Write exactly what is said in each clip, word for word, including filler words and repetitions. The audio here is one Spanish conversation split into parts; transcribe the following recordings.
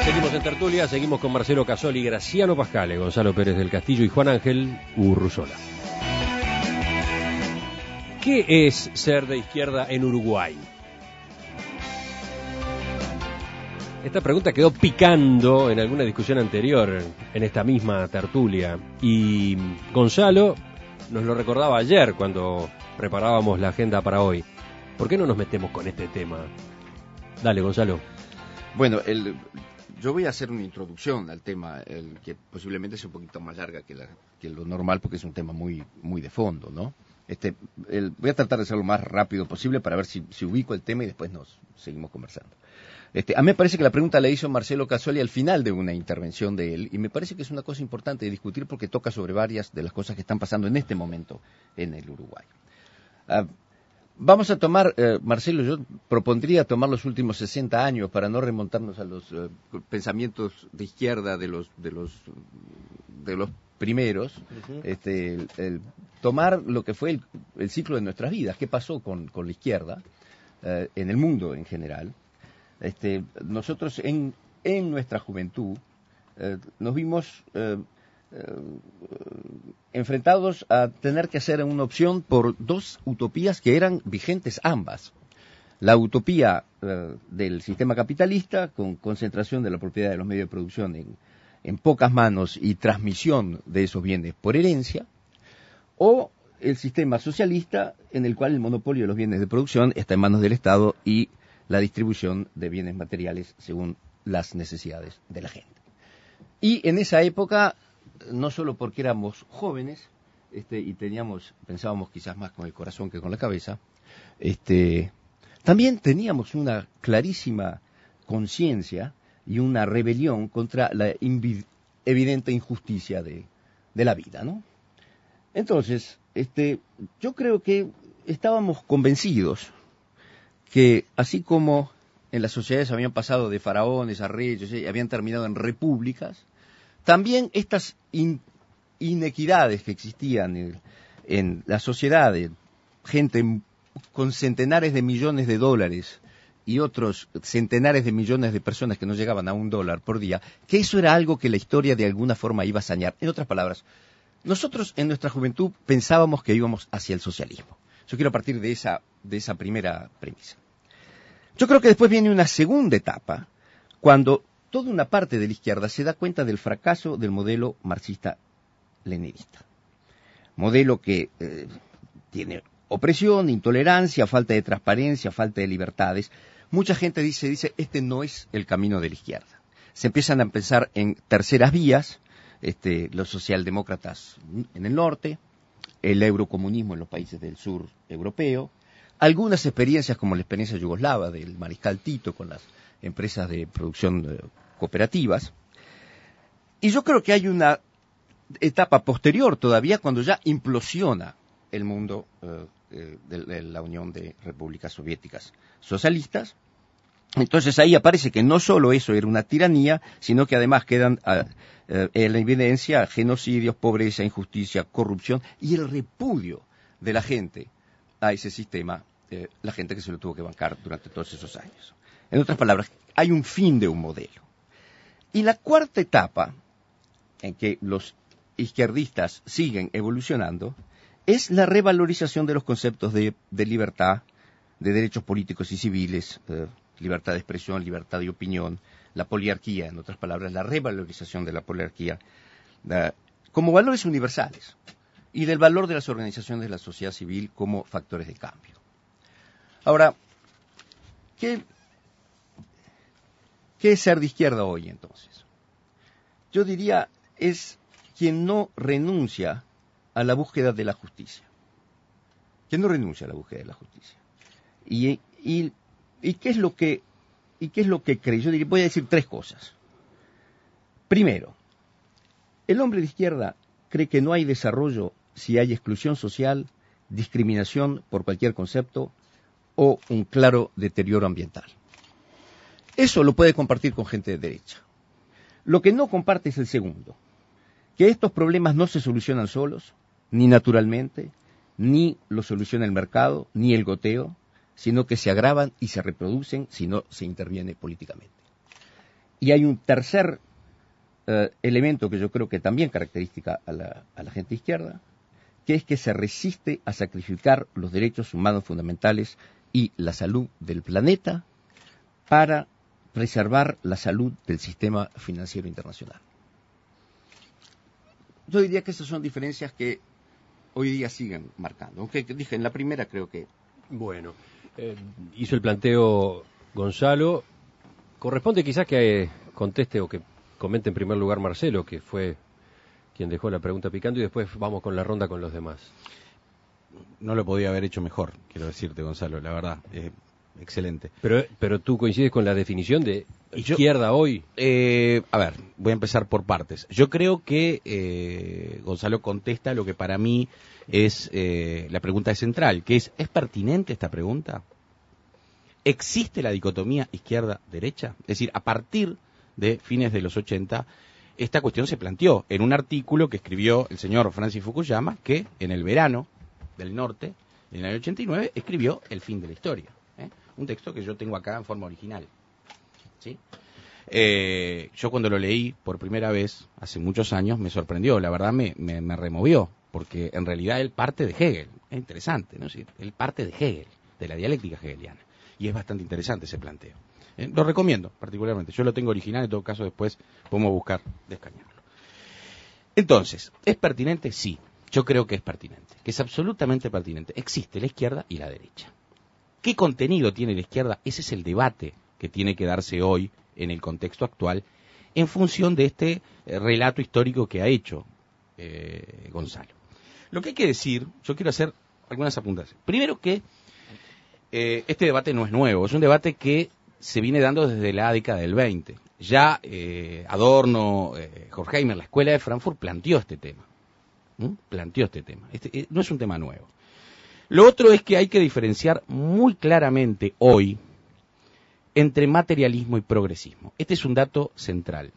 Seguimos en tertulia, seguimos con Marcelo Casoli, Graciano Pascale, Gonzalo Pérez del Castillo y Juan Ángel Urruzola. ¿Qué es ser de izquierda en Uruguay? Esta pregunta quedó picando en alguna discusión anterior en esta misma tertulia y Gonzalo nos lo recordaba ayer cuando preparábamos la agenda para hoy. ¿Por qué no nos metemos con este tema? Dale, Gonzalo. Bueno, el, yo voy a hacer una introducción al tema, el, que posiblemente sea un poquito más larga que, la, que lo normal porque es un tema muy, muy de fondo, ¿no? Este, el, voy a tratar de hacerlo lo más rápido posible para ver si, si ubico el tema y después nos seguimos conversando. Este, a mí me parece que la pregunta la hizo Marcelo Casoli al final de una intervención de él, y me parece que es una cosa importante de discutir porque toca sobre varias de las cosas que están pasando en este momento en el Uruguay. Uh, vamos a tomar, uh, Marcelo, yo propondría tomar los últimos sesenta años para no remontarnos a los uh, pensamientos de izquierda de los de los de los primeros, uh-huh. este, el, el, tomar lo que fue el, el ciclo de nuestras vidas, qué pasó con, con la izquierda uh, en el mundo en general. Este, nosotros en, en nuestra juventud eh, nos vimos eh, eh, enfrentados a tener que hacer una opción por dos utopías que eran vigentes ambas. La utopía eh, del sistema capitalista, con concentración de la propiedad de los medios de producción en, en pocas manos y transmisión de esos bienes por herencia, o el sistema socialista en el cual el monopolio de los bienes de producción está en manos del Estado y la distribución de bienes materiales según las necesidades de la gente. Y en esa época, no solo porque éramos jóvenes, este, y teníamos, pensábamos quizás más con el corazón que con la cabeza, este, también teníamos una clarísima conciencia y una rebelión contra la invi- evidente injusticia de, de la vida, ¿no? Entonces, este, yo creo que estábamos convencidos que así como en las sociedades habían pasado de faraones a reyes y habían terminado en repúblicas, también estas in, inequidades que existían en, en la sociedad, de gente con centenares de millones de dólares y otros centenares de millones de personas que no llegaban a un dólar por día, que eso era algo que la historia de alguna forma iba a sanear. En otras palabras, nosotros en nuestra juventud pensábamos que íbamos hacia el socialismo. Yo quiero partir de esa, de esa primera premisa. Yo creo que después viene una segunda etapa, cuando toda una parte de la izquierda se da cuenta del fracaso del modelo marxista-leninista. Modelo que eh, tiene opresión, intolerancia, falta de transparencia, falta de libertades. Mucha gente dice, dice, este no es el camino de la izquierda. Se empiezan a pensar en terceras vías, este, los socialdemócratas en el norte, el eurocomunismo en los países del sur europeo, algunas experiencias como la experiencia yugoslava del mariscal Tito con las empresas de producción eh, cooperativas. Y yo creo que hay una etapa posterior todavía cuando ya implosiona el mundo eh, eh, de, de la Unión de Repúblicas Soviéticas Socialistas. Entonces ahí aparece que no solo eso era una tiranía, sino que además quedan eh, eh, en la evidencia genocidios, pobreza, injusticia, corrupción y el repudio de la gente a ese sistema, eh, la gente que se lo tuvo que bancar durante todos esos años. En otras palabras, hay un fin de un modelo. Y la cuarta etapa en que los izquierdistas siguen evolucionando es la revalorización de los conceptos de, de libertad, de derechos políticos y civiles, eh, libertad de expresión, libertad de opinión, la poliarquía, en otras palabras, la revalorización de la poliarquía, eh, como valores universales y del valor de las organizaciones de la sociedad civil como factores de cambio. Ahora, ¿qué, qué es ser de izquierda hoy entonces? Yo diría, es quien no renuncia a la búsqueda de la justicia. Quien no renuncia a la búsqueda de la justicia. Y, y, y qué es lo que, y qué es lo que cree. Yo diría, voy a decir tres cosas. Primero, el hombre de izquierda cree que no hay desarrollo si hay exclusión social, discriminación por cualquier concepto o un claro deterioro ambiental. Eso lo puede compartir con gente de derecha. Lo que no comparte es el segundo, que estos problemas no se solucionan solos, ni naturalmente, ni lo soluciona el mercado, ni el goteo, sino que se agravan y se reproducen si no se interviene políticamente. Y hay un tercer eh, elemento que yo creo que también caracteriza a la, a la gente izquierda, que es que se resiste a sacrificar los derechos humanos fundamentales y la salud del planeta para preservar la salud del sistema financiero internacional. Yo diría que esas son diferencias que hoy día siguen marcando. Aunque dije, en la primera creo que... Bueno, eh, hizo el planteo Gonzalo. Corresponde quizás que eh, conteste o que comente en primer lugar Marcelo, que fue quien dejó la pregunta picando, y después vamos con la ronda con los demás. No lo podía haber hecho mejor, quiero decirte, Gonzalo, la verdad. Eh, excelente. Pero, pero tú coincides con la definición de Yo, izquierda hoy. Eh, a ver, voy a empezar por partes. Yo creo que eh, Gonzalo contesta lo que para mí es eh, la pregunta central, que es, ¿es pertinente esta pregunta? ¿Existe la dicotomía izquierda-derecha? Es decir, a partir de fines de los ochenta, esta cuestión se planteó en un artículo que escribió el señor Francis Fukuyama, que en el verano del norte, en el año ochenta y nueve, escribió El fin de la historia. ¿eh? Un texto que yo tengo acá en forma original. ¿Sí? Eh, yo cuando lo leí por primera vez, hace muchos años, me sorprendió, la verdad me, me, me removió, porque en realidad él parte de Hegel. Es interesante, ¿no? Sí, él parte de Hegel, de la dialéctica hegeliana. Y es bastante interesante ese planteo. ¿eh? Lo recomiendo particularmente. Yo lo tengo original, en todo caso después podemos buscar descañarlo. Entonces, ¿es pertinente? Sí, yo creo que es pertinente, que es absolutamente pertinente. Existe la izquierda y la derecha. ¿Qué contenido tiene la izquierda? Ese es el debate que tiene que darse hoy en el contexto actual en función de este eh, relato histórico que ha hecho eh, Gonzalo. Lo que hay que decir, yo quiero hacer algunas apuntaciones. Primero que eh, este debate no es nuevo, es un debate que se viene dando desde la década del veinte. Ya eh, Adorno, eh, Horkheimer, la Escuela de Frankfurt planteó este tema. ¿Mm? Planteó este tema. Este, eh, no es un tema nuevo. Lo otro es que hay que diferenciar muy claramente hoy entre materialismo y progresismo. Este es un dato central.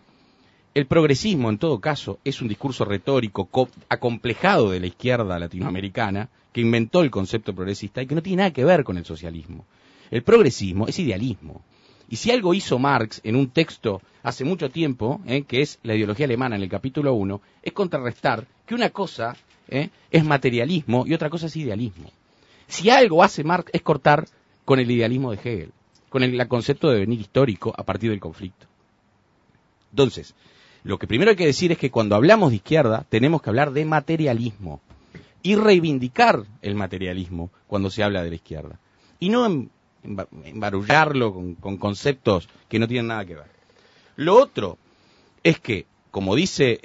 El progresismo, en todo caso, es un discurso retórico acomplejado de la izquierda latinoamericana que inventó el concepto progresista y que no tiene nada que ver con el socialismo. El progresismo es idealismo. Y si algo hizo Marx en un texto hace mucho tiempo, eh, que es la ideología alemana en el capítulo uno, es contrarrestar que una cosa eh, es materialismo y otra cosa es idealismo. Si algo hace Marx es cortar con el idealismo de Hegel, con el, el concepto de devenir histórico a partir del conflicto. Entonces, lo que primero hay que decir es que cuando hablamos de izquierda tenemos que hablar de materialismo y reivindicar el materialismo cuando se habla de la izquierda. Y no en, en, embarullarlo con, con conceptos que no tienen nada que ver. Lo otro es que, como dice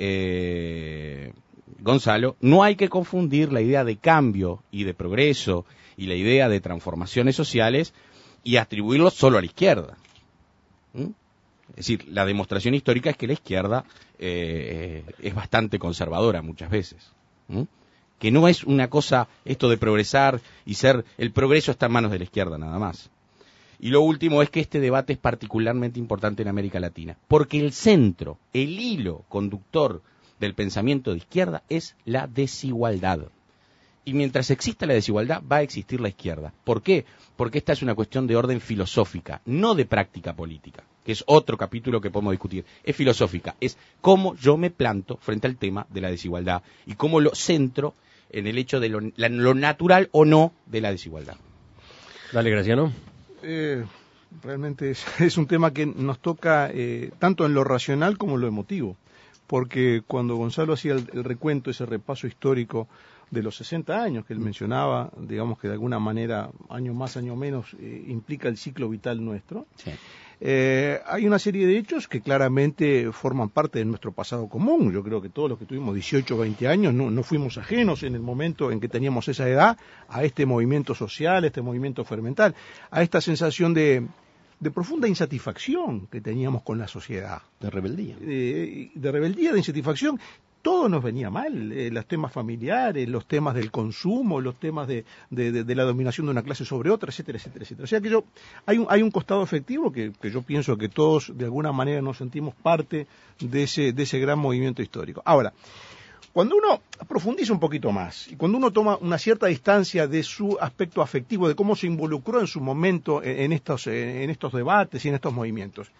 eh, Gonzalo, no hay que confundir la idea de cambio y de progreso y la idea de transformaciones sociales y atribuirlo solo a la izquierda. ¿Mm? Es decir, la demostración histórica es que la izquierda eh, es bastante conservadora muchas veces. ¿Mm? Que no es una cosa esto de progresar y ser... El progreso está en manos de la izquierda nada más. Y lo último es que este debate es particularmente importante en América Latina, porque el centro, el hilo conductor del pensamiento de izquierda es la desigualdad. Y mientras exista la desigualdad, va a existir la izquierda. ¿Por qué? Porque esta es una cuestión de orden filosófica, no de práctica política, que es otro capítulo que podemos discutir. Es filosófica, es cómo yo me planto frente al tema de la desigualdad y cómo lo centro en el hecho de lo, la, lo natural o no de la desigualdad. Dale, Graciano. Eh, realmente es, es un tema que nos toca eh, tanto en lo racional como en lo emotivo, porque cuando Gonzalo hacía el, el recuento, ese repaso histórico de los sesenta años que él mencionaba, digamos que de alguna manera, año más, año menos, eh, implica el ciclo vital nuestro. Sí. Eh, hay una serie de hechos que claramente forman parte de nuestro pasado común. Yo creo que todos los que tuvimos dieciocho o veinte años no, no fuimos ajenos en el momento en que teníamos esa edad a este movimiento social, a este movimiento fermental, a esta sensación de, de profunda insatisfacción que teníamos con la sociedad. De rebeldía. Eh, de rebeldía, de insatisfacción. Todo nos venía mal, eh, los temas familiares, los temas del consumo, los temas de, de, de, de la dominación de una clase sobre otra, etcétera, etcétera, etcétera. O sea que yo, hay un, hay un costado efectivo que, que yo pienso que todos de alguna manera nos sentimos parte de ese, de ese gran movimiento histórico. Ahora, cuando uno profundiza un poquito más y cuando uno toma una cierta distancia de su aspecto afectivo, de cómo se involucró en su momento en, en, estos, en estos debates y en estos movimientos,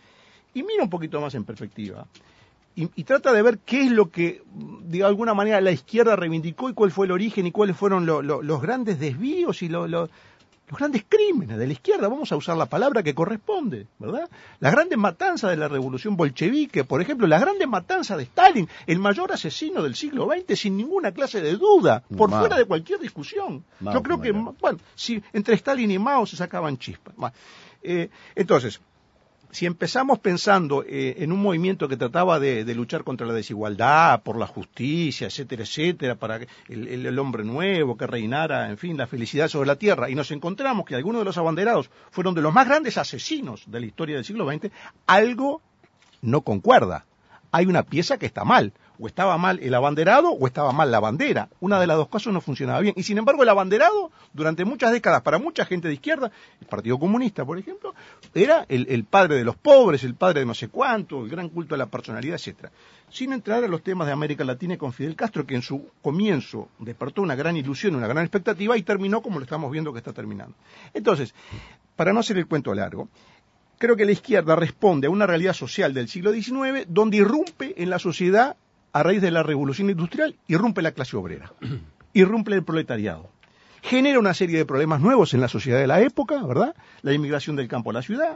y mira un poquito más en perspectiva. Y, y trata de ver qué es lo que, de alguna manera, la izquierda reivindicó y cuál fue el origen y cuáles fueron lo, lo, los grandes desvíos y lo, lo, los grandes crímenes de la izquierda. Vamos a usar la palabra que corresponde, ¿verdad? Las grandes matanzas de la revolución bolchevique, por ejemplo, las grandes matanzas de Stalin, el mayor asesino del siglo veinte, sin ninguna clase de duda, por Mao. Fuera de cualquier discusión. Mao, Yo creo que, era. bueno, si entre Stalin y Mao se sacaban chispas. Bueno, eh, entonces... Si empezamos pensando eh, en un movimiento que trataba de, de luchar contra la desigualdad, por la justicia, etcétera, etcétera, para el, el, el hombre nuevo que reinara, en fin, la felicidad sobre la tierra, y nos encontramos que algunos de los abanderados fueron de los más grandes asesinos de la historia del siglo veinte, algo no concuerda. Hay una pieza que está mal. O estaba mal el abanderado o estaba mal la bandera. Una de las dos cosas no funcionaba bien. Y sin embargo el abanderado, durante muchas décadas, para mucha gente de izquierda, el Partido Comunista, por ejemplo, era el, el padre de los pobres, el padre de no sé cuánto, el gran culto a la personalidad, etcétera. Sin entrar a los temas de América Latina y con Fidel Castro, que en su comienzo despertó una gran ilusión, una gran expectativa, y terminó como lo estamos viendo que está terminando. Entonces, para no hacer el cuento largo, creo que la izquierda responde a una realidad social del siglo diecinueve donde irrumpe en la sociedad a raíz de la revolución industrial, irrumpe la clase obrera, irrumpe el proletariado, genera una serie de problemas nuevos en la sociedad de la época, ¿verdad? La inmigración del campo a la ciudad,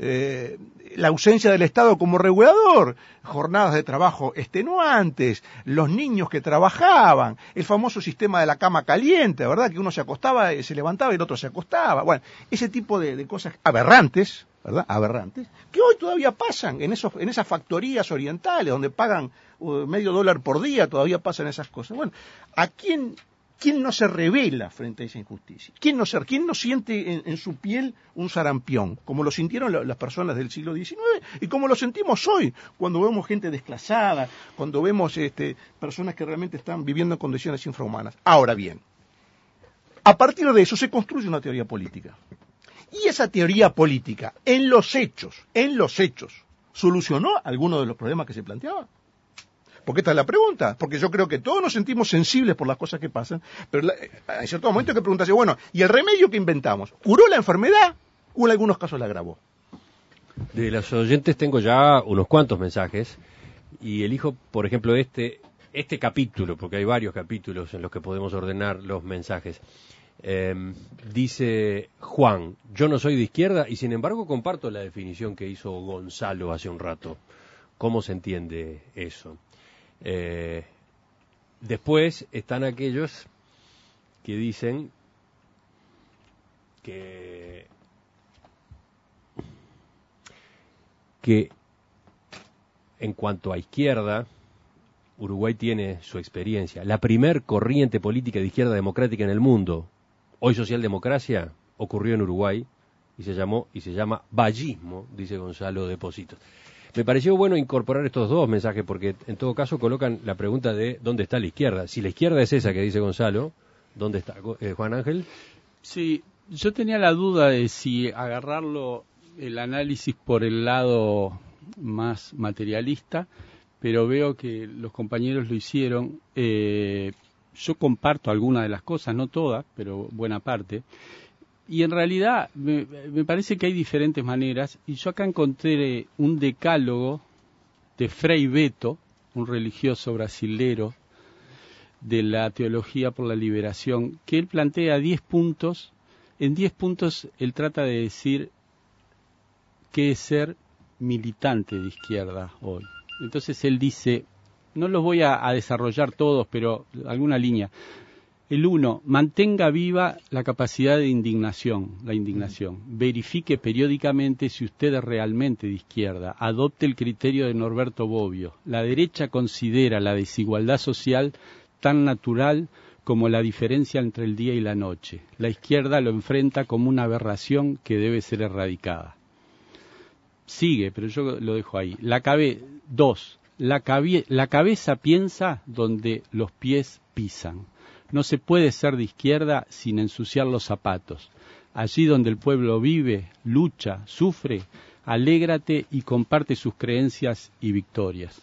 eh, la ausencia del Estado como regulador, jornadas de trabajo extenuantes, los niños que trabajaban, el famoso sistema de la cama caliente, ¿verdad? Que uno se acostaba, se levantaba y el otro se acostaba, bueno, ese tipo de, de cosas aberrantes, ¿verdad? Aberrantes, que hoy todavía pasan en esos, en esas factorías orientales donde pagan uh, medio dólar por día, todavía pasan esas cosas. Bueno, ¿a quién, quién no se revela frente a esa injusticia? ¿Quién no, se, quién no siente en, en su piel un sarampión, como lo sintieron la, las personas del siglo diecinueve y como lo sentimos hoy, cuando vemos gente desclasada, cuando vemos este, personas que realmente están viviendo en condiciones infrahumanas? Ahora bien, a partir de eso se construye una teoría política. Y esa teoría política, en los hechos, en los hechos, ¿solucionó alguno de los problemas que se planteaban? Porque esta es la pregunta, porque yo creo que todos nos sentimos sensibles por las cosas que pasan, pero en cierto momento hay que preguntarse, bueno, ¿y el remedio que inventamos? ¿Curó la enfermedad o en algunos casos la agravó? De los oyentes tengo ya unos cuantos mensajes y elijo, por ejemplo, este, este capítulo, porque hay varios capítulos en los que podemos ordenar los mensajes. Eh, dice Juan, yo no soy de izquierda y sin embargo comparto la definición que hizo Gonzalo hace un rato. ¿Cómo se entiende eso? Eh, después están aquellos que dicen que que en cuanto a izquierda, Uruguay tiene su experiencia. La primer corriente política de izquierda democrática en el mundo, hoy socialdemocracia, ocurrió en Uruguay y se llamó y se llama vallismo, dice Gonzalo Depositos. Me pareció bueno incorporar estos dos mensajes porque en todo caso colocan la pregunta de ¿dónde está la izquierda? Si la izquierda es esa que dice Gonzalo, ¿dónde está eh, Juan Ángel? Sí, yo tenía la duda de si agarrarlo el análisis por el lado más materialista, pero veo que los compañeros lo hicieron. Eh, yo comparto algunas de las cosas, no todas, pero buena parte. Y en realidad me, me parece que hay diferentes maneras, y yo acá encontré un decálogo de Frei Beto, un religioso brasilero de la teología por la liberación, que él plantea diez puntos. En diez puntos él trata de decir qué es ser militante de izquierda hoy. Entonces él dice, no los voy a, a desarrollar todos, pero alguna línea. El uno, mantenga viva la capacidad de indignación, la indignación. Verifique periódicamente si usted es realmente de izquierda. Adopte el criterio de Norberto Bobbio. La derecha considera la desigualdad social tan natural como la diferencia entre el día y la noche. La izquierda lo enfrenta como una aberración que debe ser erradicada. Sigue, pero yo lo dejo ahí. La cabe, dos, la, cabe, la cabeza piensa donde los pies pisan. No se puede ser de izquierda sin ensuciar los zapatos. Allí donde el pueblo vive, lucha, sufre, alégrate y comparte sus creencias y victorias.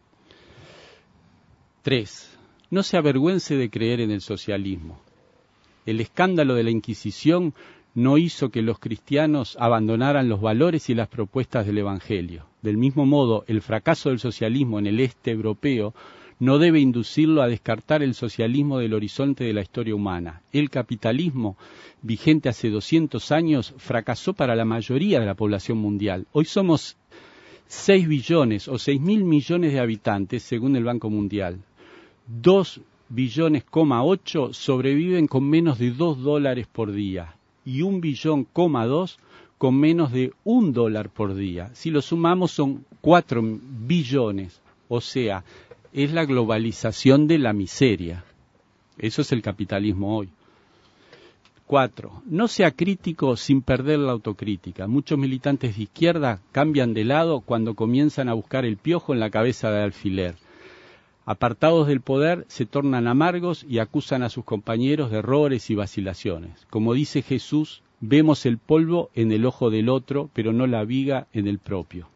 Tres, no se avergüence de creer en el socialismo. El escándalo de la Inquisición no hizo que los cristianos abandonaran los valores y las propuestas del Evangelio. Del mismo modo, el fracaso del socialismo en el este europeo no debe inducirlo a descartar el socialismo del horizonte de la historia humana. El capitalismo, vigente hace doscientos años, fracasó para la mayoría de la población mundial. Hoy somos seis billones o seis mil millones de habitantes, según el Banco Mundial. Dos billones, coma ocho sobreviven con menos de dos dólares por día y un billón, coma dos con menos de un dólar por día. Si lo sumamos son cuatro billones, o sea, es la globalización de la miseria. Eso es el capitalismo hoy. Cuatro, no sea crítico sin perder la autocrítica. Muchos militantes de izquierda cambian de lado cuando comienzan a buscar el piojo en la cabeza de alfiler. Apartados del poder, se tornan amargos y acusan a sus compañeros de errores y vacilaciones. Como dice Jesús, vemos el polvo en el ojo del otro, pero no la viga en el propio.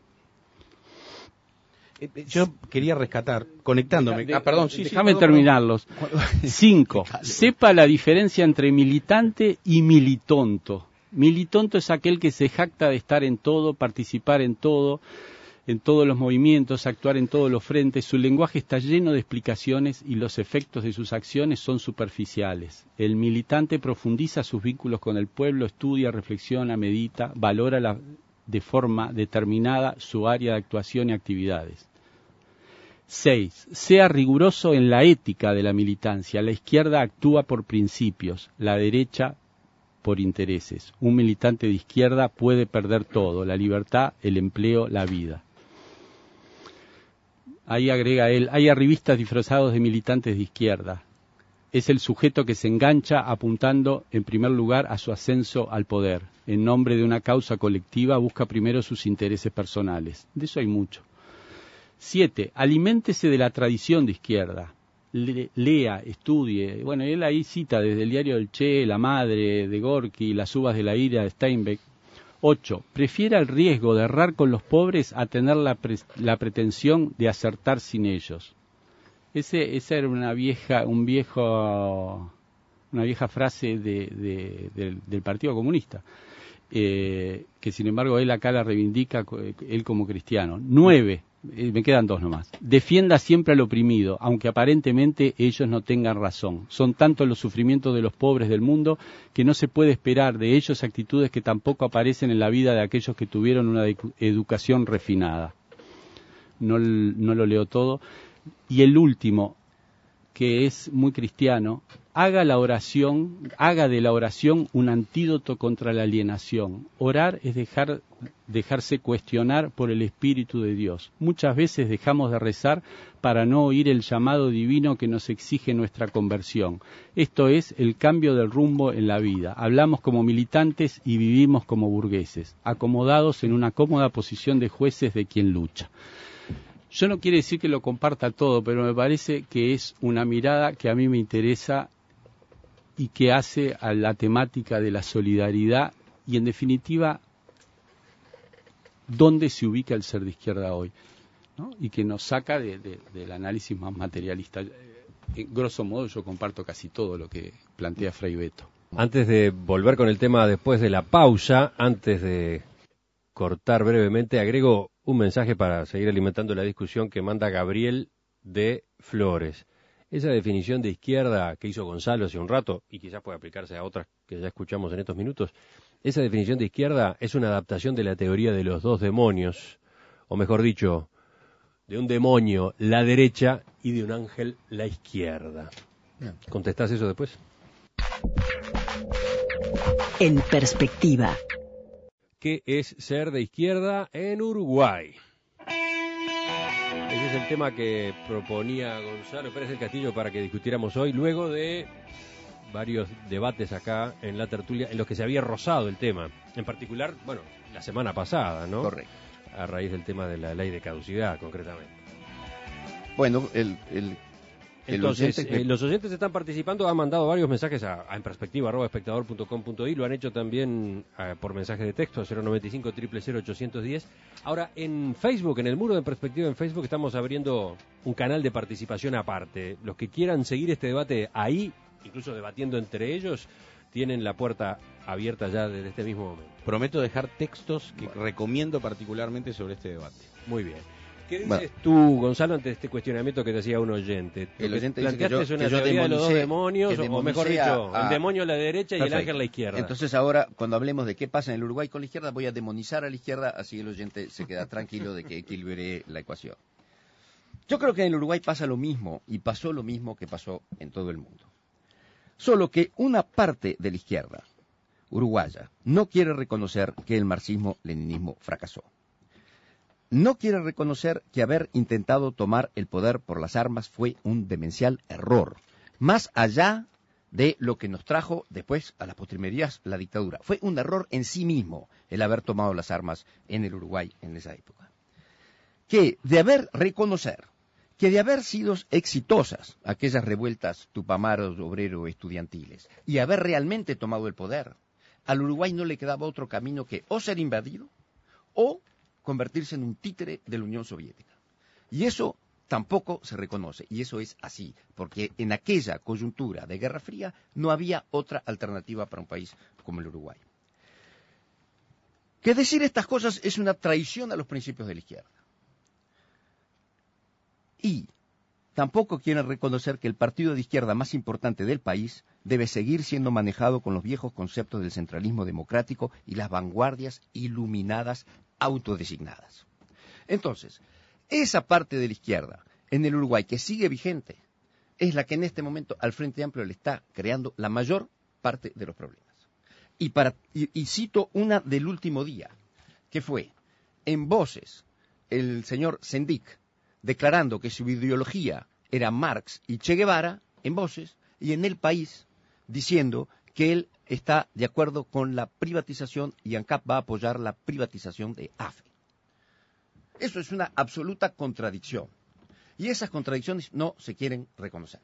Yo quería rescatar, conectándome. De, ah, perdón, sí, déjame sí, terminarlos. Cinco. Sepa la diferencia entre militante y militonto. Militonto es aquel que se jacta de estar en todo, participar en todo, en todos los movimientos, actuar en todos los frentes. Su lenguaje está lleno de explicaciones y los efectos de sus acciones son superficiales. El militante profundiza sus vínculos con el pueblo, estudia, reflexiona, medita, valora la, de forma determinada su área de actuación y actividades. Seis. Sea riguroso en la ética de la militancia. La izquierda actúa por principios, la derecha por intereses. Un militante de izquierda puede perder todo, la libertad, el empleo, la vida. Ahí agrega él, hay arribistas disfrazados de militantes de izquierda. Es el sujeto que se engancha apuntando en primer lugar a su ascenso al poder. En nombre de una causa colectiva busca primero sus intereses personales. De eso hay mucho. Siete, aliméntese de la tradición de izquierda. Le, lea, estudie. Bueno, él ahí cita desde el diario del Che, La Madre, de Gorky, Las uvas de la ira, de Steinbeck. Ocho, prefiera el riesgo de errar con los pobres a tener la, pre, la pretensión de acertar sin ellos. Ese, esa era una vieja, un viejo, una vieja frase de, de, de, del Partido Comunista, eh, que sin embargo él acá la reivindica, él como cristiano. Nueve, eh, me quedan dos nomás. Defienda siempre al oprimido, aunque aparentemente ellos no tengan razón. Son tantos los sufrimientos de los pobres del mundo que no se puede esperar de ellos actitudes que tampoco aparecen en la vida de aquellos que tuvieron una educación refinada. No, no lo leo todo. Y el último, que es muy cristiano, haga la oración, haga de la oración un antídoto contra la alienación. Orar es dejar, dejarse cuestionar por el Espíritu de Dios. Muchas veces dejamos de rezar para no oír el llamado divino que nos exige nuestra conversión. Esto es el cambio del rumbo en la vida. Hablamos como militantes y vivimos como burgueses, acomodados en una cómoda posición de jueces de quien lucha. Yo no quiero decir que lo comparta todo, pero me parece que es una mirada que a mí me interesa y que hace a la temática de la solidaridad y, en definitiva, dónde se ubica el ser de izquierda hoy, ¿no? Y que nos saca de, de, del análisis más materialista. En grosso modo, yo comparto casi todo lo que plantea Fray Beto. Antes de volver con el tema después de la pausa, antes de cortar brevemente, agrego un mensaje para seguir alimentando la discusión que manda Gabriel de Flores. Esa definición de izquierda que hizo Gonzalo hace un rato, y quizás puede aplicarse a otras que ya escuchamos en estos minutos, esa definición de izquierda es una adaptación de la teoría de los dos demonios, o mejor dicho, de un demonio la derecha y de un ángel la izquierda. ¿Contestás eso después? En perspectiva. ¿Qué es ser de izquierda en Uruguay? Ese es el tema que proponía Gonzalo Pérez del Castillo para que discutiéramos hoy, luego de varios debates acá en la tertulia en los que se había rozado el tema. En particular, bueno, la semana pasada, ¿no? Correcto. A raíz del tema de la ley de caducidad, concretamente. Bueno, el... el Entonces, oyente que... eh, los oyentes están participando, han mandado varios mensajes a, a en perspectiva arroba espectador punto com punto i, lo han hecho también a, por mensaje de texto a cero noventa y cinco, cero cero cero, ochocientos diez. Ahora, en Facebook, en el muro de perspectiva en Facebook, estamos abriendo un canal de participación aparte. Los que quieran seguir este debate ahí, incluso debatiendo entre ellos, tienen la puerta abierta ya desde este mismo momento. Prometo dejar textos que bueno. recomiendo particularmente sobre este debate. Muy bien. ¿Qué dices bueno. tú, Gonzalo, ante este cuestionamiento que te hacía un oyente? El oyente dice que yo, es una que yo teoría de los dos demonios, o mejor dicho, a... el demonio a la derecha y Perfecto. el ángel a la izquierda. Entonces ahora, cuando hablemos de qué pasa en el Uruguay con la izquierda, voy a demonizar a la izquierda, así el oyente se queda tranquilo de que equilibré la ecuación. Yo creo que en el Uruguay pasa lo mismo, y pasó lo mismo que pasó en todo el mundo. Solo que una parte de la izquierda uruguaya no quiere reconocer que el marxismo-leninismo fracasó. No quiere reconocer que haber intentado tomar el poder por las armas fue un demencial error, más allá de lo que nos trajo después a las postrimerías la dictadura. Fue un error en sí mismo el haber tomado las armas en el Uruguay en esa época. Que de haber reconocer que de haber sido exitosas aquellas revueltas tupamaros, obrero, estudiantiles, y haber realmente tomado el poder, al Uruguay no le quedaba otro camino que o ser invadido o convertirse en un títere de la Unión Soviética. Y eso tampoco se reconoce, y eso es así, porque en aquella coyuntura de Guerra Fría no había otra alternativa para un país como el Uruguay. Que decir estas cosas es una traición a los principios de la izquierda. Y tampoco quieren reconocer que el partido de izquierda más importante del país debe seguir siendo manejado con los viejos conceptos del centralismo democrático y las vanguardias iluminadas autodesignadas. Entonces, esa parte de la izquierda en el Uruguay que sigue vigente es la que en este momento al Frente Amplio le está creando la mayor parte de los problemas. Y, para, y, y cito una del último día, que fue en voces el señor Sendik declarando que su ideología era Marx y Che Guevara, en voces, y en El País diciendo que él está de acuerdo con la privatización y ANCAP va a apoyar la privatización de AFE. Eso es una absoluta contradicción. Y esas contradicciones no se quieren reconocer.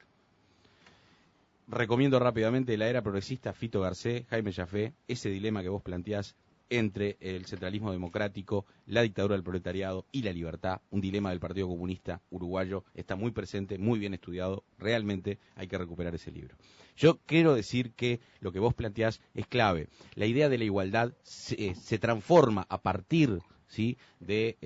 Recomiendo rápidamente La Era Progresista, Fito Garcés, Jaime Jaffé, ese dilema que vos planteás entre el centralismo democrático, la dictadura del proletariado y la libertad, un dilema del Partido Comunista Uruguayo, está muy presente, muy bien estudiado, realmente hay que recuperar ese libro. Yo quiero decir que lo que vos planteás es clave, la idea de la igualdad se, se transforma a partir ¿sí? de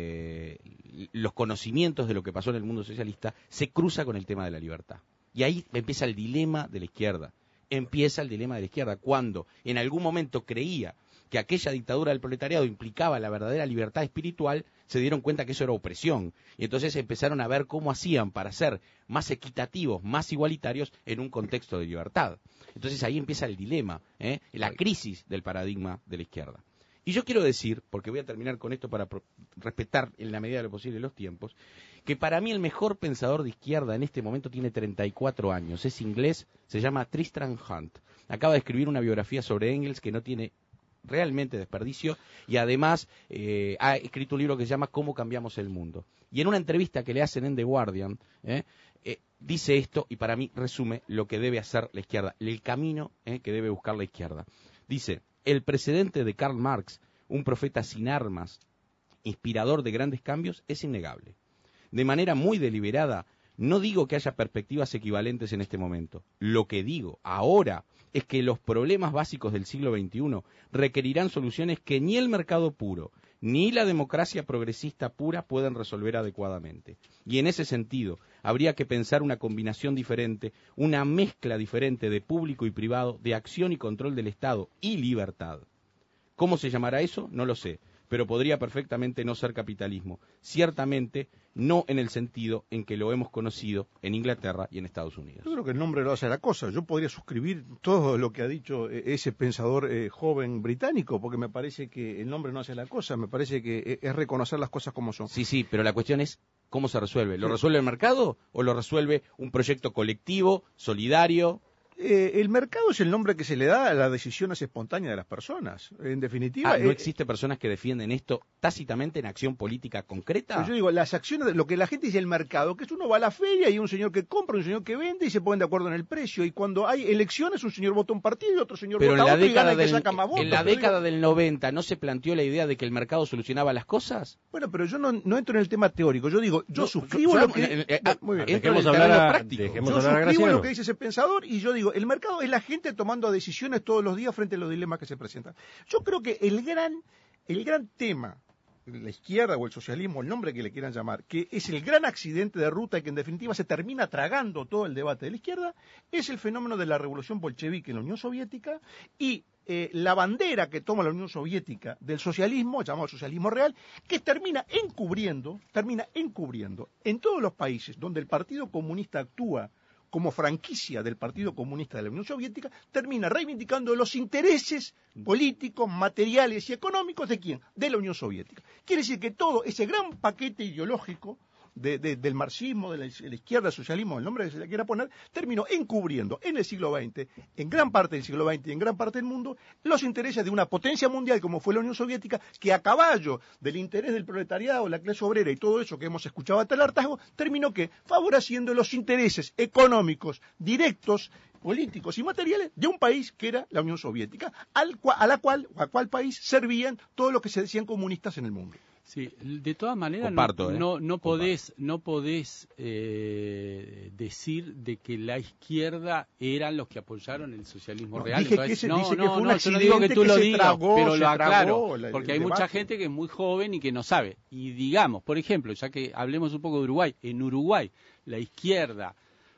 eh, los conocimientos de lo que pasó en el mundo socialista, se cruza con el tema de la libertad. Y ahí empieza el dilema de la izquierda, empieza el dilema de la izquierda, cuando en algún momento creía que aquella dictadura del proletariado implicaba la verdadera libertad espiritual, se dieron cuenta que eso era opresión. Y entonces empezaron a ver cómo hacían para ser más equitativos, más igualitarios en un contexto de libertad. Entonces ahí empieza el dilema, ¿eh? la crisis del paradigma de la izquierda. Y yo quiero decir, porque voy a terminar con esto para respetar en la medida de lo posible los tiempos, que para mí el mejor pensador de izquierda en este momento tiene treinta y cuatro años, es inglés, se llama Tristram Hunt. Acaba de escribir una biografía sobre Engels que no tiene realmente desperdicio, y además eh, ha escrito un libro que se llama Cómo cambiamos el mundo. Y en una entrevista que le hacen en The Guardian, eh, eh, dice esto, y para mí resume lo que debe hacer la izquierda, el camino eh, que debe buscar la izquierda. Dice, el precedente de Karl Marx, un profeta sin armas, inspirador de grandes cambios, es innegable. De manera muy deliberada, no digo que haya perspectivas equivalentes en este momento. Lo que digo ahora es que los problemas básicos del siglo veintiuno requerirán soluciones que ni el mercado puro, ni la democracia progresista pura pueden resolver adecuadamente. Y en ese sentido, habría que pensar una combinación diferente, una mezcla diferente de público y privado, de acción y control del Estado y libertad. ¿Cómo se llamará eso? No lo sé, pero podría perfectamente no ser capitalismo. Ciertamente no en el sentido en que lo hemos conocido en Inglaterra y en Estados Unidos. Yo creo que el nombre lo hace la cosa. Yo podría suscribir todo lo que ha dicho ese pensador eh, joven británico, porque me parece que el nombre no hace la cosa, me parece que es reconocer las cosas como son. Sí, sí, pero la cuestión es cómo se resuelve. ¿Lo resuelve el mercado o lo resuelve un proyecto colectivo, solidario? Eh, el mercado es el nombre que se le da a las decisiones espontáneas de las personas. En definitiva... Ah, ¿no eh, existe personas que defienden esto tácitamente en acción política concreta? Pues yo digo, las acciones, lo que la gente dice el mercado, que es uno va a la feria y hay un señor que compra, un señor que vende y se ponen de acuerdo en el precio. Y cuando hay elecciones, un señor vota un partido y otro señor pero vota en la otro y gana década el que del, saca más votos. En la Pero década digo, del noventa, ¿no se planteó la idea de que el mercado solucionaba las cosas? Bueno, pero yo no, no entro en el tema teórico. Yo digo, yo No, suscribo yo- lo yo- que... eh, eh, ah, muy bien. entro en Dejemos el hablar terreno a- práctico. dejemos Yo hablar a suscribo Graciano. lo que dice ese pensador y yo digo, digo, el mercado es la gente tomando decisiones todos los días frente a los dilemas que se presentan. Yo creo que el gran, el gran tema, la izquierda o el socialismo, el nombre que le quieran llamar, que es el gran accidente de ruta y que en definitiva se termina tragando todo el debate de la izquierda, es el fenómeno de la revolución bolchevique en la Unión Soviética y eh, la bandera que toma la Unión Soviética del socialismo, llamado socialismo real, que termina encubriendo, termina encubriendo en todos los países donde el Partido Comunista actúa como franquicia del Partido Comunista de la Unión Soviética, termina reivindicando los intereses políticos, materiales y económicos de quién, de la Unión Soviética. Quiere decir que todo ese gran paquete ideológico de, de, del marxismo, de la, de la izquierda, socialismo, el nombre que se le quiera poner, terminó encubriendo en el siglo veinte, en gran parte del siglo veinte y en gran parte del mundo, los intereses de una potencia mundial como fue la Unión Soviética, que a caballo del interés del proletariado, la clase obrera y todo eso que hemos escuchado hasta el hartazgo, terminó que favoreciendo los intereses económicos directos, políticos y materiales de un país que era la Unión Soviética, al cua, a la cual, a cual país servían todos los que se decían comunistas en el mundo. Sí, de todas maneras Comparto, no, ¿eh? no, no podés, no podés eh, decir de que la izquierda eran los que apoyaron el socialismo no, real. Dije Entonces, que se, no, dice no, que fue un no, yo no digo que tú que lo se digas, tragó, pero se lo aclaro, tragó la, porque el hay debate. mucha gente que es muy joven y que no sabe. Y digamos, por ejemplo, ya que hablemos un poco de Uruguay, en Uruguay la izquierda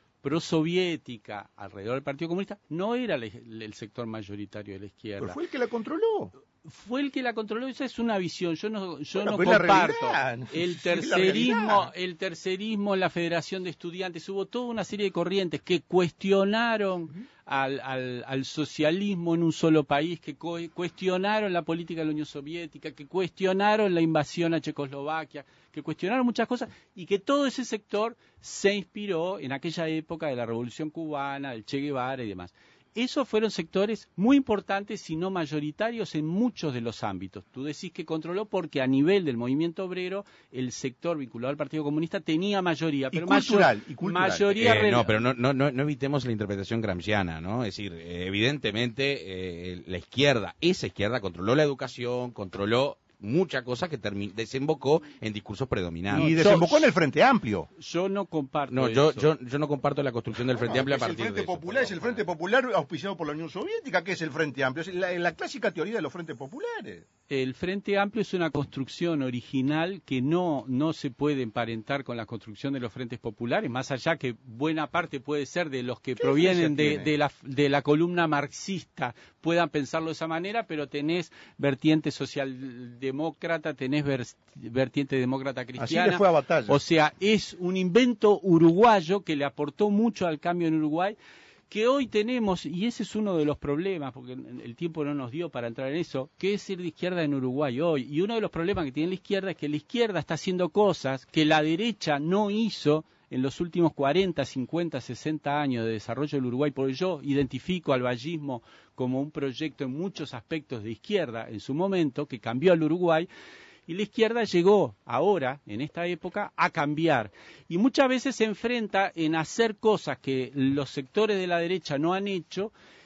prosoviética alrededor del Partido Comunista no era el, el sector mayoritario de la izquierda. Pero fue el que la controló. Fue el que la controló, esa es una visión, yo no, yo bueno, no pues la comparto realidad, el es la tercerismo, realidad. el tercerismo, la Federación de Estudiantes, hubo toda una serie de corrientes que cuestionaron uh-huh. al, al, al socialismo en un solo país, que co- cuestionaron la política de la Unión Soviética, que cuestionaron la invasión a Checoslovaquia, que cuestionaron muchas cosas y que todo ese sector se inspiró en aquella época de la Revolución Cubana, del Che Guevara y demás. Esos fueron sectores muy importantes y no mayoritarios en muchos de los ámbitos. Tú decís que controló porque a nivel del movimiento obrero el sector vinculado al Partido Comunista tenía mayoría. Pero y cultural, mayor, y cultural. Mayoría eh, no, pero no, no, no, no evitemos la interpretación gramsciana, ¿no? Es decir, eh, evidentemente eh, la izquierda, esa izquierda controló la educación, controló mucha cosa que termi- desembocó en discursos predominantes. Y desembocó en el Frente Amplio. Yo no comparto No, yo, eso. yo, yo no comparto la construcción del Frente No, Amplio a es el partir Frente de eso. Popular, es el Frente Popular auspiciado por la Unión Soviética, que es el Frente Amplio, es la, la clásica teoría de los Frentes Populares. El Frente Amplio es una construcción original que no, no se puede emparentar con la construcción de los Frentes Populares, más allá que buena parte puede ser de los que provienen de, de, la, de la columna marxista, puedan pensarlo de esa manera, pero tenés vertiente socialdemócrata, tenés ver, vertiente demócrata cristiana. Así le fue a batalla. O sea, es un invento uruguayo que le aportó mucho al cambio en Uruguay, que hoy tenemos, y ese es uno de los problemas, porque el tiempo no nos dio para entrar en eso, que es ir de izquierda en Uruguay hoy. Y uno de los problemas que tiene la izquierda es que la izquierda está haciendo cosas que la derecha no hizo en los últimos cuarenta, cincuenta, sesenta años de desarrollo del Uruguay, porque yo identifico al vallismo como un proyecto en muchos aspectos de izquierda en su momento, que cambió al Uruguay, y la izquierda llegó ahora, en esta época, a cambiar. Y muchas veces se enfrenta en hacer cosas que los sectores de la derecha no han hecho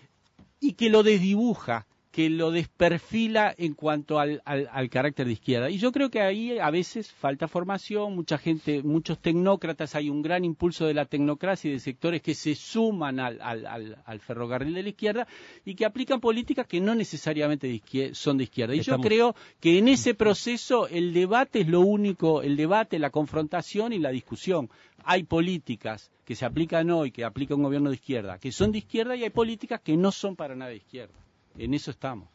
y que lo desdibuja, que lo desperfila en cuanto al, al, al carácter de izquierda. Y yo creo que ahí a veces falta formación, mucha gente, muchos tecnócratas, hay un gran impulso de la tecnocracia y de sectores que se suman al, al, al, al ferrocarril de la izquierda y que aplican políticas que no necesariamente de izquierda, son de izquierda. Y Estamos... yo creo que en ese proceso el debate es lo único, el debate, la confrontación y la discusión. Hay políticas que se aplican hoy, que aplica un gobierno de izquierda, que son de izquierda, y hay políticas que no son para nada de izquierda. En eso estamos.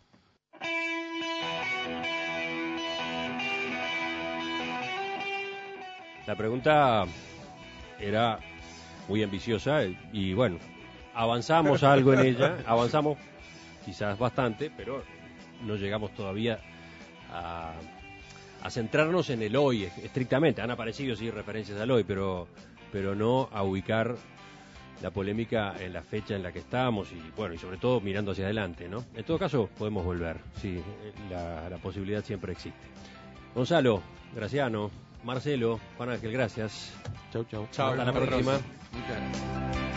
La pregunta era muy ambiciosa y bueno, avanzamos algo en ella, avanzamos quizás bastante, pero no llegamos todavía a, a centrarnos en el hoy estrictamente. Han aparecido sí referencias al hoy, pero, pero no a ubicar la polémica en la fecha en la que estamos y bueno, y sobre todo mirando hacia adelante, ¿no? En todo caso podemos volver, sí, la, la posibilidad siempre existe. Gonzalo, Graciano, Marcelo, Juan Ángel, gracias. Chau, chau. Chau, hasta la próxima. Muchas gracias.